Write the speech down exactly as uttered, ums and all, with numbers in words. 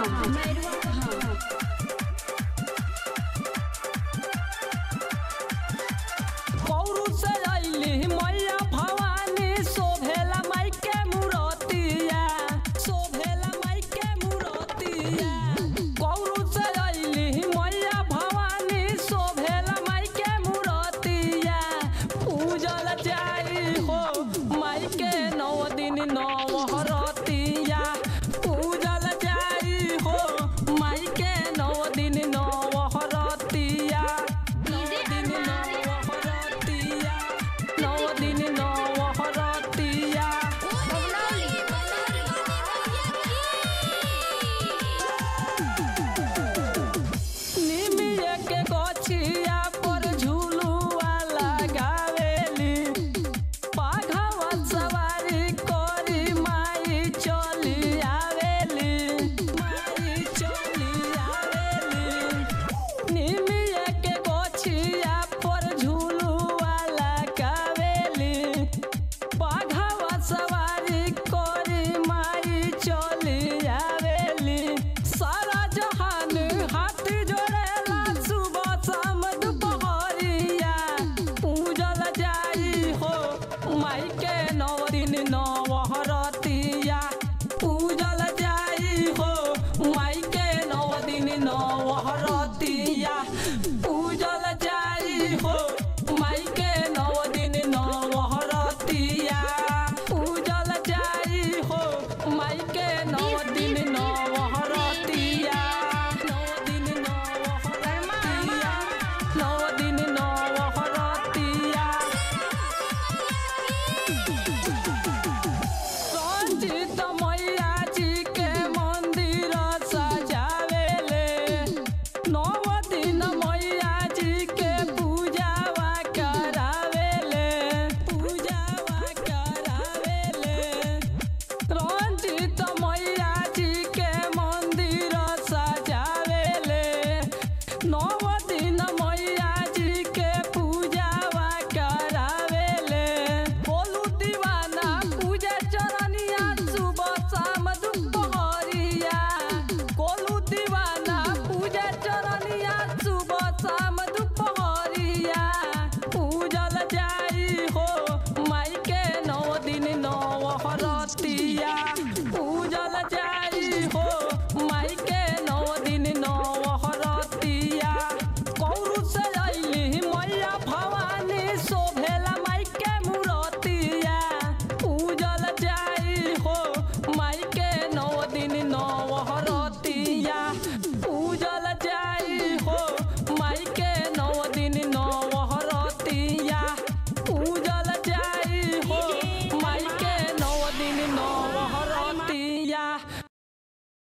धाम मैरुआ धाम। Kourou से अइली मैया भवानी शोभेला माई के मूरतिया शोभेला माई के मूरतिया। कौरू से अइली मैया भवानी शोभेला माई के मूरतिया। पूजल जाई हो माई के नौ दिन नवरतिया। पूजल जाई हो माई के नौ दिन नवरतिया। नौ दिन नवरतिया नौ दिन नवरतिया। निमिया के गछिया पर झुलुआ लगावेली। बाघवा सवारी करी माई चली आवेली माई चली आवेली। निमिया के गछिया पर झुलुआ लगावेली। बाघवा सवारी करी माई चली आवेली। सारा जहान हाथ जोड़ेला सुबह शाम दुपहरिया। पूजल जाई हो माई के नौ दिन नौ